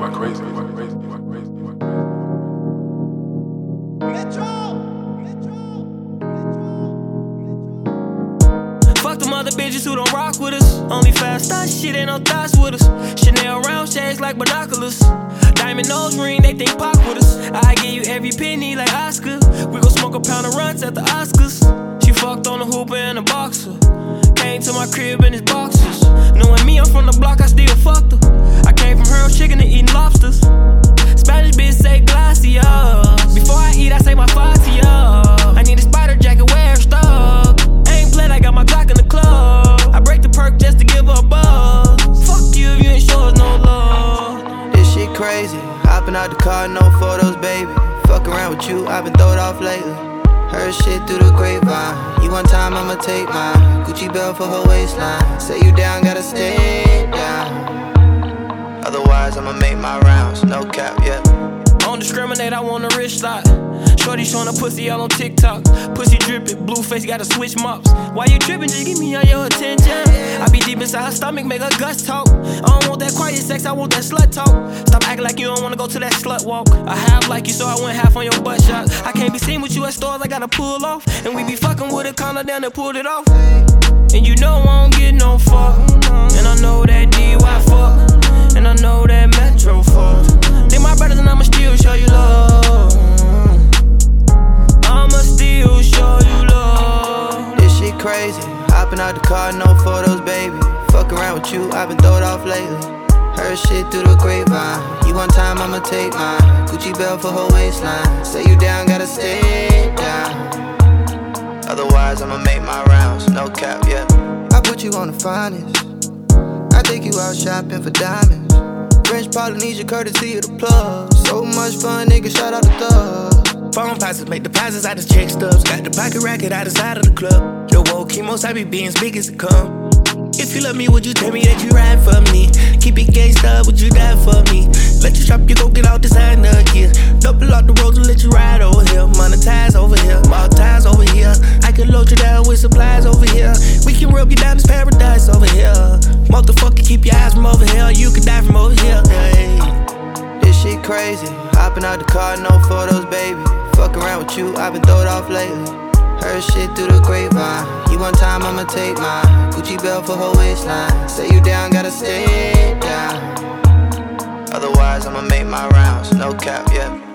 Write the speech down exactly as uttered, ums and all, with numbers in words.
why crazy, why crazy, why crazy, why crazy. Fuck them other bitches who don't rock with us. Only fast stars, shit ain't no thoughts with us. Chanel round shades like binoculars. Diamond nose ring, they think pop with us. I give you every penny like Oscar. We gon' smoke a pound of runs at the Oscars. She fucked on a hooper and a boxer. Came to my crib in his boxers. Knowing me, I'm from the block, I still fucked her. I came from her chicken to eating lobsters. Spanish bitch say glacia. Before I eat, I say my fascia. I need a spider jacket, wear stuck. Ain't played, I got my Glock in the club. I break the perk just to give her a buzz. Fuck you if you ain't show us no love. This shit crazy. Hopping out the car, no photos, baby. Fuck around with you, I've been throwed off lately. Heard shit through the grapevine. You one time, I'ma take mine. Gucci belt for her waistline. Say you down, gotta stay down. Otherwise, I'ma make my rounds. No cap, yeah. I don't discriminate, I want a rich slot. Shorty showing her pussy all on TikTok. Pussy drippin', blue face, gotta switch mops. Why you trippin'? Just give me all your attention. I be deep inside her stomach, make her guts talk. I don't want that quiet sex, I want that slut talk. Stop acting like you don't wanna go to that slut walk. I have like you, so I went half on your butt shot. I can't be seen with you at stores, I gotta pull off. And we be fucking with a counter down and pulled it off. And you know I don't get no fuck. And I know that D Y fuck. And I know that Metro fuck. They my brothers and I'ma still show you love. I'ma still show you love. This shit crazy. Hopping out the car, no photos, baby. Fuck around with you, I've been throwed off lately. Heard shit through the grapevine. You one time, I'ma take mine. Gucci belt for her waistline. Say you down, gotta stay down. Otherwise, I'ma make my rounds. No cap, yeah. I put you on the finest. I take you out shopping for diamonds. French Polynesia, courtesy of the plug. So much fun, nigga, shout out the thug. Phone passes, make deposits out of check stubs. Got the pocket racket out the side of the club. Yo, woke chemos, I be being as big as it come. If you love me, would you tell me that you ride for me? Keep it gangsta, would you die for me? Let you shop, you go get all designer gear. Double up the road to let you ride over here. Monetize over here, monetize over here. I can load you down with supplies over here. We can rub you down this paradise over here. Motherfucker, keep your eyes from over here. You can die from over here. Hey. This shit crazy. Hopping out the car, no photos, baby. Fuck around with you, I've been throwed off lately. Heard shit through the grapevine. You one time, I'ma take mine. Gucci belt for her waistline. Say you down, gotta stay down. Otherwise, I'ma make my rounds. No cap, yeah.